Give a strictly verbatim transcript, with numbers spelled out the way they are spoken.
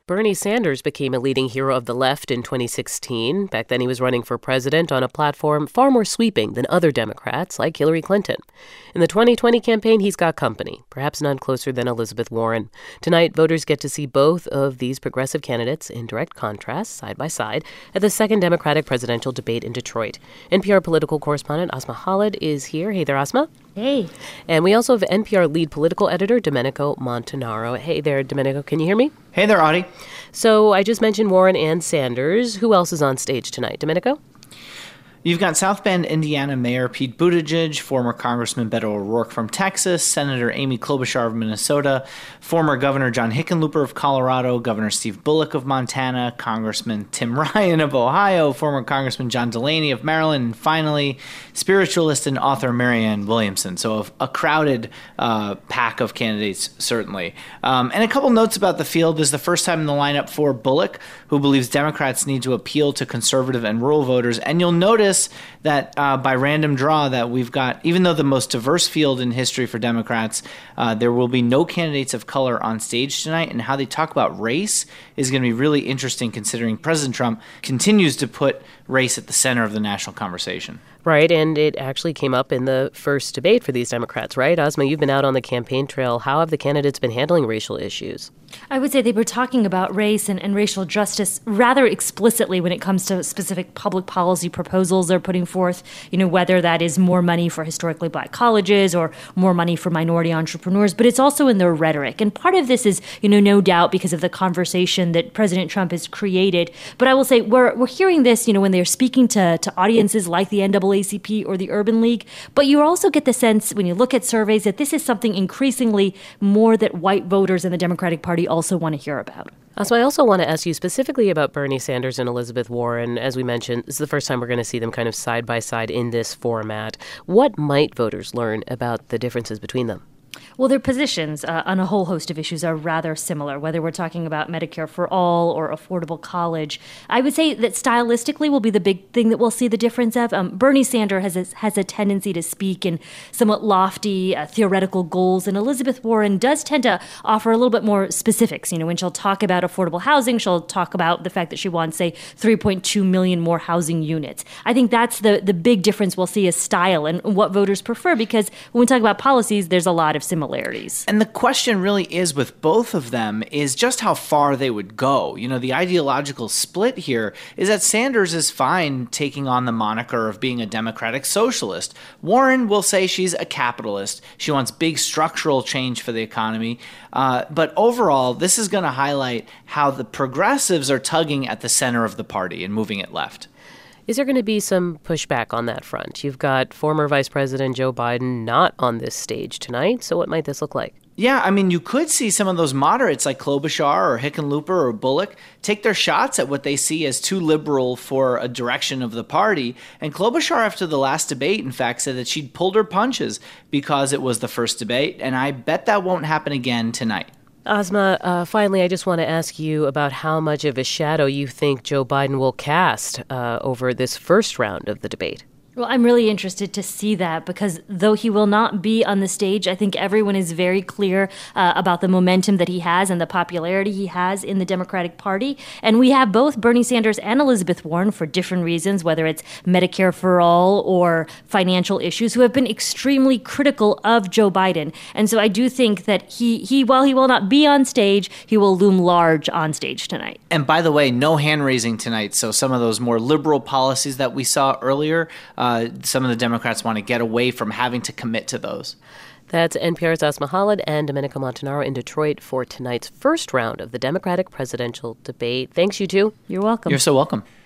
Bernie Sanders became a leading hero of the left in twenty sixteen. Back then, he was running for president on a platform far more sweeping than other Democrats, like Hillary Clinton. In the twenty twenty campaign, he's got company, perhaps none closer than Elizabeth Warren. Tonight, voters get to see both of these progressive candidates in direct contrast, side by side, at the second Democratic presidential debate in Detroit. N P R political correspondent Asma Khalid is here. Hey there, Asma. Hey. And we also have N P R lead political editor Domenico Montanaro. Hey there, Domenico. Can you hear me? Hey there, Audie. So I just mentioned Warren and Sanders. Who else is on stage tonight? Domenico? You've got South Bend, Indiana Mayor Pete Buttigieg, former Congressman Beto O'Rourke from Texas, Senator Amy Klobuchar of Minnesota, former Governor John Hickenlooper of Colorado, Governor Steve Bullock of Montana, Congressman Tim Ryan of Ohio, former Congressman John Delaney of Maryland, and finally, spiritualist and author Marianne Williamson. So a, a crowded uh, pack of candidates, certainly. Um, and a couple notes about the field. This is the first time in the lineup for Bullock, who believes Democrats need to appeal to conservative and rural voters. And you'll notice that uh, by random draw that we've got, even though the most diverse field in history for Democrats, uh, there will be no candidates of color on stage tonight. And how they talk about race is going to be really interesting, considering President Trump continues to put race at the center of the national conversation. Right, and it actually came up in the first debate for these Democrats, right? Asma, you've been out on the campaign trail. How have the candidates been handling racial issues? I would say they were talking about race and, and racial justice rather explicitly when it comes to specific public policy proposals they're putting forth, you know, whether that is more money for historically black colleges or more money for minority entrepreneurs, but it's also in their rhetoric. And part of this is, you know, no doubt because of the conversation that President Trump has created. But I will say we're we're hearing this, you know, when they're speaking to, to audiences like the N double A C P or the Urban League. But you also get the sense when you look at surveys that this is something increasingly more that white voters in the Democratic Party also want to hear about. So I also want to ask you specifically about Bernie Sanders and Elizabeth Warren. As we mentioned, this is the first time we're going to see them kind of side by side in this format. What might voters learn about the differences between them? Well, their positions uh, on a whole host of issues are rather similar, whether we're talking about Medicare for all or affordable college. I would say that stylistically will be the big thing that we'll see the difference of. Um, Bernie Sanders has a, has a tendency to speak in somewhat lofty uh, theoretical goals, and Elizabeth Warren does tend to offer a little bit more specifics. You know, when she'll talk about affordable housing, she'll talk about the fact that she wants, say, three point two million more housing units. I think that's the, the big difference we'll see is style and what voters prefer, because when we talk about policies, there's a lot of similarities. And the question really is with both of them is just how far they would go. You know, the ideological split here is that Sanders is fine taking on the moniker of being a democratic socialist. Warren will say she's a capitalist. She wants big structural change for the economy. Uh, but overall, this is going to highlight how the progressives are tugging at the center of the party and moving it left. Is there going to be some pushback on that front? You've got former Vice President Joe Biden not on this stage tonight, so what might this look like? Yeah, I mean, you could see some of those moderates like Klobuchar or Hickenlooper or Bullock take their shots at what they see as too liberal for a direction of the party. And Klobuchar, after the last debate, in fact, said that she'd pulled her punches because it was the first debate, and I bet that won't happen again tonight. Asma, uh, finally, I just want to ask you about how much of a shadow you think Joe Biden will cast uh, over this first round of the debate. Well, I'm really interested to see that because though he will not be on the stage, I think everyone is very clear uh, about the momentum that he has and the popularity he has in the Democratic Party. And we have both Bernie Sanders and Elizabeth Warren for different reasons, whether it's Medicare for all or financial issues, who have been extremely critical of Joe Biden. And so I do think that he, he while he will not be on stage, he will loom large on stage tonight. And by the way, no hand raising tonight. So some of those more liberal policies that we saw earlier, uh, Uh, some of the Democrats want to get away from having to commit to those. That's N P R's Asma Khalid and Domenico Montanaro in Detroit for tonight's first round of the Democratic presidential debate. Thanks, you two. You're welcome. You're so welcome.